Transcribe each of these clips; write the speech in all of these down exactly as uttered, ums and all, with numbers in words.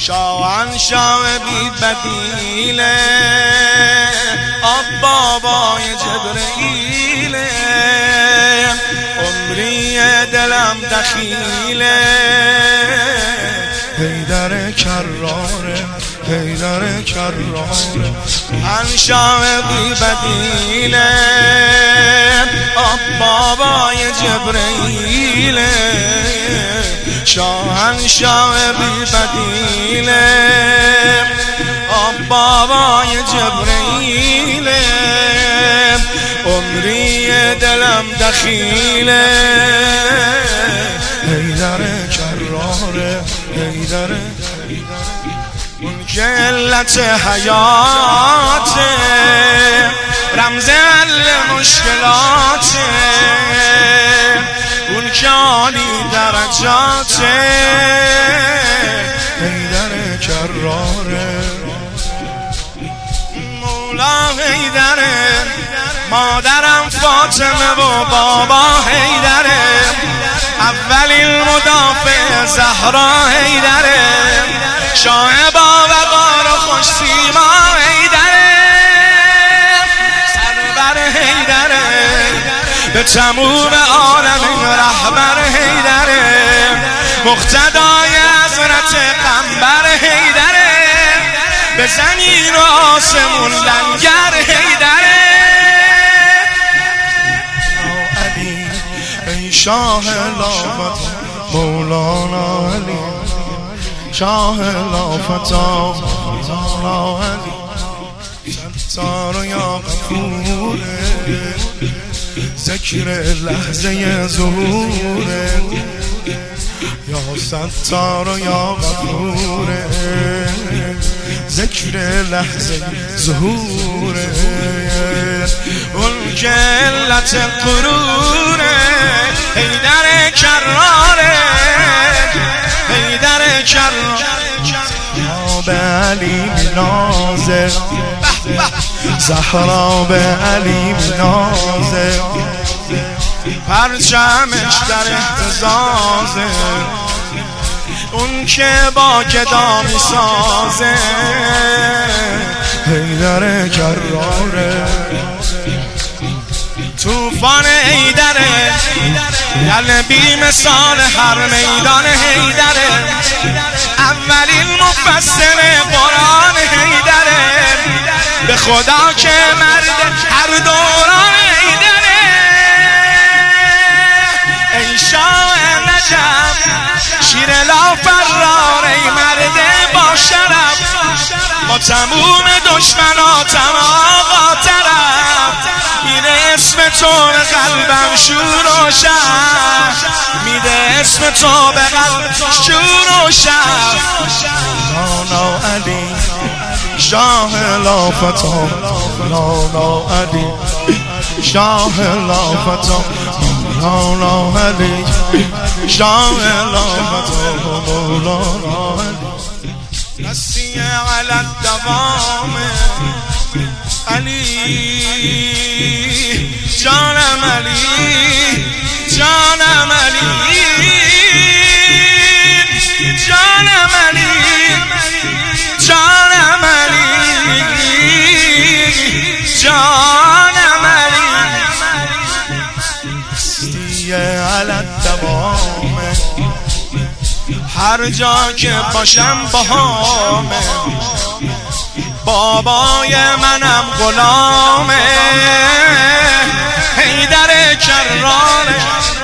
شاهنشاه بی بدیله، آب بابای جبرئیله، عمری دلم دخیله، حیدر کراره حیدر کراره، شاهنشاه بی بدیله، آب بابای جبرئیله، شاهنشاه بی بدیله، آب بابای جبرئیله، عمری دلم دخیله، حیدر کراره حیدر، اون که علت حیاته، رمز حل مشکلاته، اون که عالی درجاته، حیدر کراره، مولا حیدره، مادرم فاطمه و بابا حیدره، اولین مدافع زهرا حیدره، شاه با وقار و خوش سیما حیدره، سرور حیدره، به تموم عالم رهبر حیدره، مقتدای حضرت قنبر حیدره، به زمین و آسمون لنگر حیدره. ای شاه لافت مولانا علی، شاه لافت مولانا علی، ستار یا غفوره، ذکر لحظه ظهوره، یا ستار یا غفوره، ذکر لحظه ظهوره، اون که علت قروره، حیدر کراره، حیدر کراره، به علی نازه، زهرا به علی نازه، پرچمش در اهتزازه، اون که با گدا می سازه، حیدر کراره، توفان حیدره، یل بی مثال هر میدان حیدره، اولین مفسر قرآن حیدره، به خدا که مرد هر دوران حیدره، ای شاه نجف شیر لا فرار، ای مرد با شرف، با تموم دشمناتم آقا طرف، میده اسم تو به قلبم شور و شر، میده اسم تو به قلبم شور و شر، مولانا علی، شاه لافت مولانا علی، شاه لافت مولانا علی، شاه لافت مولانا علی، نسی علی الدوام علی، جانم علی، جانم علی، جانم علی، جانم علی، جانم علی، نسی علی الدوام، هر جا که باشم باهامه، بابای منم غلامه، حیدر کراره،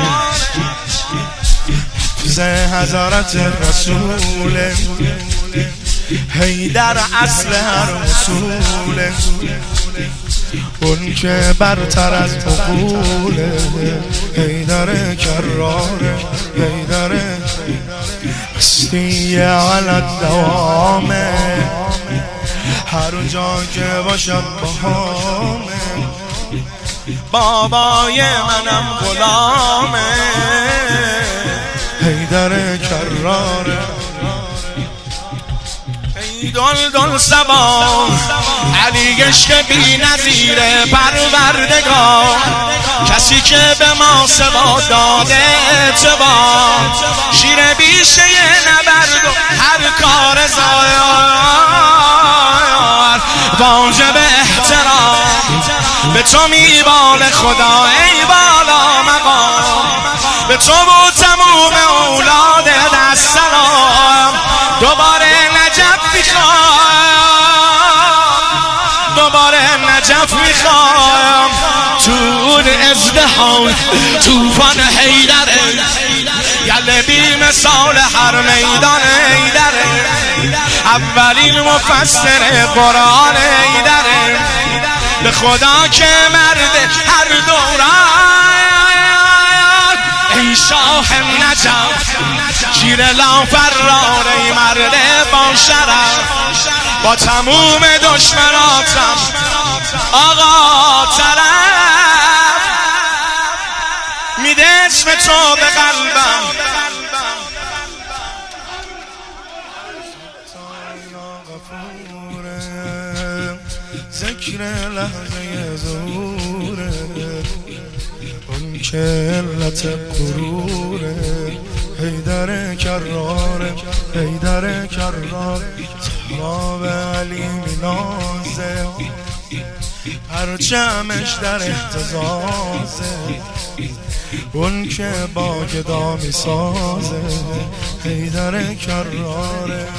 حفظ حضرت رسول، حیدر اصل هر اصوله، اون که برتر از عقوله، حیدر کراره، حیدر هستی علی الدوامه، هر جا که باشم باهامه، بابای منم غلامه، حیدر کراره، ای دل دل سبا علی عشق بی نظیره پروردگار، کسی که به ما سوا داده اعتبار، شیر بیشه نبرد و هر کار زار، واجب احترام به تو میبال خدا ای بالا مقام، به تو و تموم اولاد السلام. دوباره نجف میخوام، دوباره نجف میخوام، تو ازدحام توفان حیدره، گله بی مثال هر میدان حیدره، اولین مفسر قرآن حیدره، به خدا که مرد هر دوران ای شاه نجف شیر لا فرار، ای مرد با شرف با تموم دشمناتم آقا طرف میده اسم تو به قلبم. ذکر لحظه زوره اون که علت قروره، حیدر کراره حیدر کراره، تراب علی مینازه، پرچمش در اهتزازه، اون که با گدا میسازه، حیدر کراره.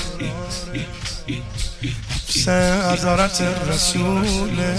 نفس حضرت رسوله،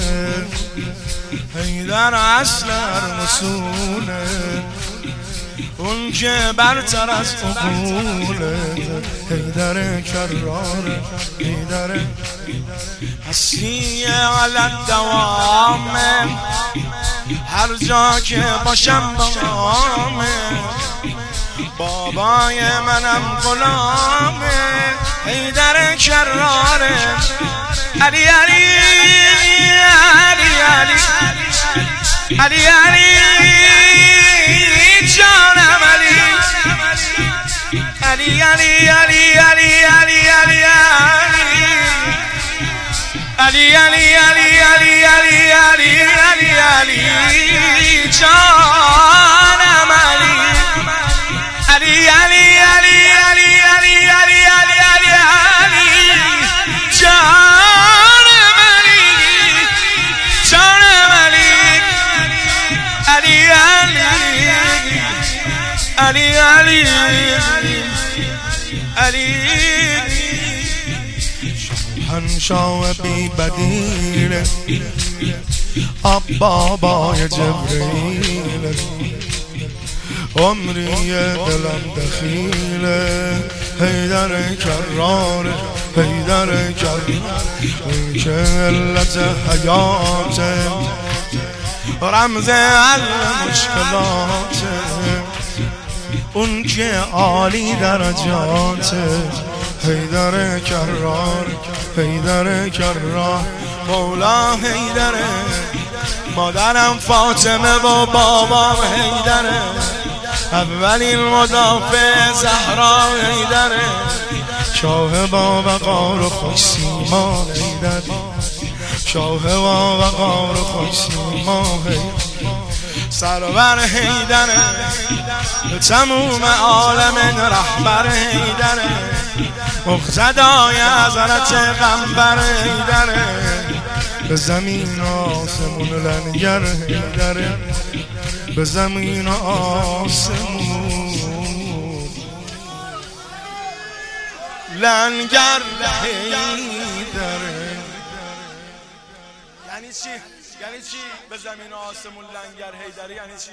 حیدر اصل هر مسوله، اون که برتر از عقوله، حیدر کراره حیدر. هستی علی الدوام هر جا که باشم بامه، بابای منم غلامه، حیدر کراره. علی علی علی علی علی علی جانم علی علی علی علی علی علی علی علی علی علی علی علی علی علی علی جانم علی علی علی علی علی علی علی علی علی علی جانم علی جانم علی علی علی علی علی علی شاهنشاه بی بدیل آب بابای جبریل، عمری دلم دخیله، حیدر کراره حیدر کراره، اون که علت حیاته، رمز حل مشکلاته، اون که عالی درجاته، حیدر کرار حیدر کرار. مولا حیدره، مادرم فاطمه و بابام حیدره، اولین مدافع زهرا حیدره، شاه با وقار و خوش سیما حیدر، شاه با وقار و خوش سیما حیدر. سرور حیدره، به تموم عالم رهبر حیدره، مقتدای حضرت غنبر حیدره، به زمین آسمون لنگر حیدره، به زمین آسمون لنگر حیدره. یعنی چی؟ یعنی چی به زمین آسمون لنگر حیدره؟ یعنی چی؟